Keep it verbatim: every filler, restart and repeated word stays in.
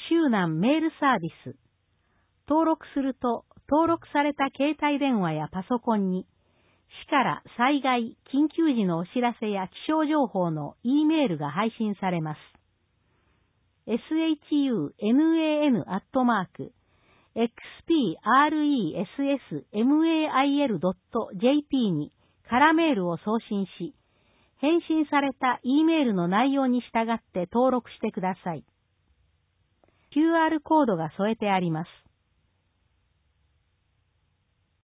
州南メールサービス。登録すると、登録された携帯電話やパソコンに、市から災害、緊急時のお知らせや気象情報の E メールが配信されます。shunnan アットマーク expressmail.jp にカラメールを送信し、返信された E メールの内容に従って登録してください。キューアール コードが添えてあります。